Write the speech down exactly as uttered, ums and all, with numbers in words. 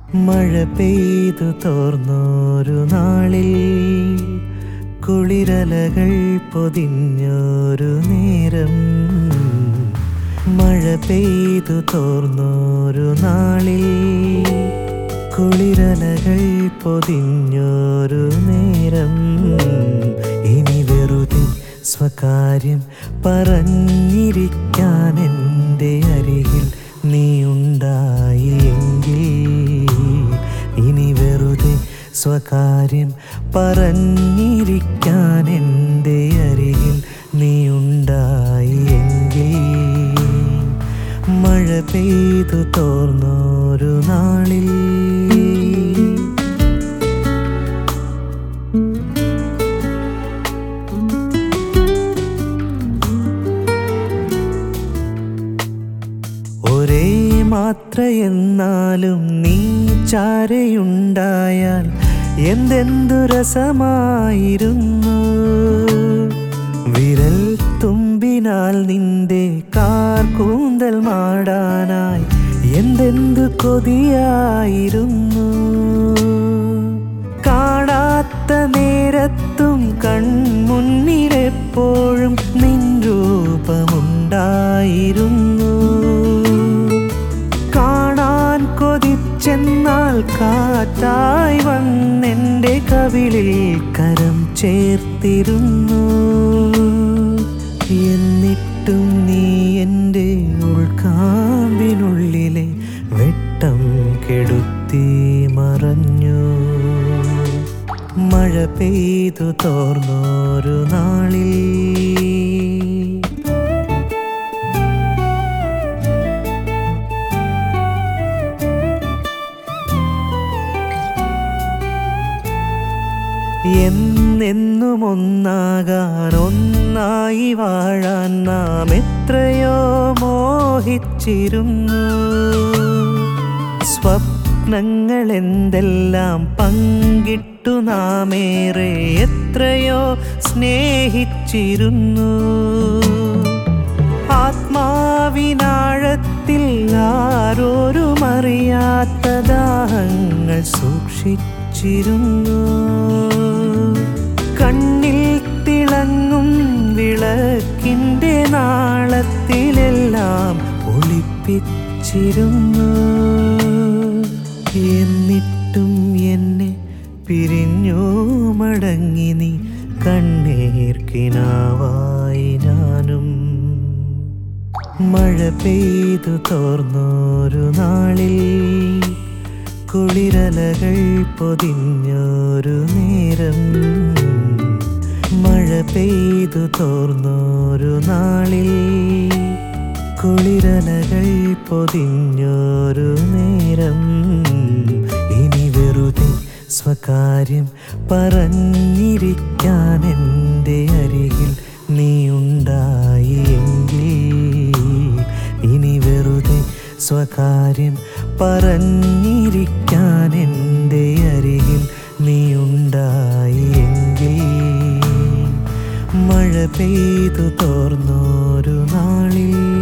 മഴ പെയ്തു തോർന്നൊരു നാളിൽ കുളിരലകൾ പൊതിഞ്ഞൊരു നേരം. മഴ പെയ്തു തോർന്നൊരു നാളിൽ കുളിരലകൾ പൊതിഞ്ഞൊരു നേരം. ഇനി വെറുതെ സ്വകാര്യം പറഞ്ഞിരിക്കാൻ എൻ്റെ അരികിൽ നീ ഉണ്ടായി എങ്കിൽ. ഇനി വെറുതെ സ്വകാര്യം പറഞ്ഞിരിക്കാൻ എൻ്റെ അരികിൽ നീ ഉണ്ടായി എങ്കിൽ. മഴ പെയ്തു തോർന്നൊരു നാളിൽ ഒരേ മാത്ര എന്നാലും നീ ചാരയുണ്ടായാൽ എന്തെന്തു രസമായിരുന്നു. വിരൽ തുമ്പിനാൽ നിന്റെ കാർ കൂന്തൽ മാടാനായി എന്തെന്തു കൊതിയായിരുന്നു. കാണാത്ത നേരത്തും കൺമുന്നിലെപ്പോഴും നിൻ രൂപമുണ്ടായിരുന്നു. കാണാൻ കൊതിച്ചെന്നാൽ കാറ്റായി വന്നെൻ്റെ കവിളിൽ കരം ചേർത്തിരുന്നു. എന്നിട്ടും നീ എൻ്റെ ഉൾക്കാമ്പിനുള്ളിലെ വെട്ടം കെടുത്തി മറഞ്ഞു. മഴ പെയ്തു തോർന്നൊരു നാളിൽ എന്നെന്നും ഒന്നാകാൻ ഒന്നായി വാഴാൻ നാം എത്രയോ മോഹിച്ചിരുന്നു. സ്വപ്നങ്ങൾ എന്തെല്ലാം പങ്കിട്ടു നാമേറെ എത്രയോ സ്നേഹിച്ചിരുന്നു. ആത്മാവിനാഴത്തിൽ ആരോരും അറിയാത്ത ദാഹങ്ങൾ സൂക്ഷിച്ചിരുന്നു. കണ്ണിൽ തിളങ്ങും വിളക്കിൻ്റെ നാളത്തിലെല്ലാം ഒളിപ്പിച്ചിരുന്നു. എന്നിട്ടും എന്നെ പിരിഞ്ഞു മടങ്ങി നീ കണ്ണീർക്കിനാവായി ഞാനും. മഴ പെയ്തു തോർന്നൊരു നാളിൽ കുളിരലകൾ പൊതിഞ്ഞൊരു നേരം. മഴ പെയ്തു തോർന്നൊരു നാളിൽ കുളിരലകൾ പൊതിഞ്ഞൊരു നേരം. ഇനി വെറുതെ സ്വകാര്യം പറഞ്ഞിരിക്കാൻ എൻ്റെ അരികിൽ നീ ഉണ്ടായി എങ്കിൽ. ഇനി വെറുതെ സ്വകാര്യം പറഞ്ഞിരിക്കാൻ എൻ്റെ അരികിൽ നീ ഉണ്ടായി എങ്കിൽ. മഴ പെയ്തു തോർന്നൊരു നാളിൽ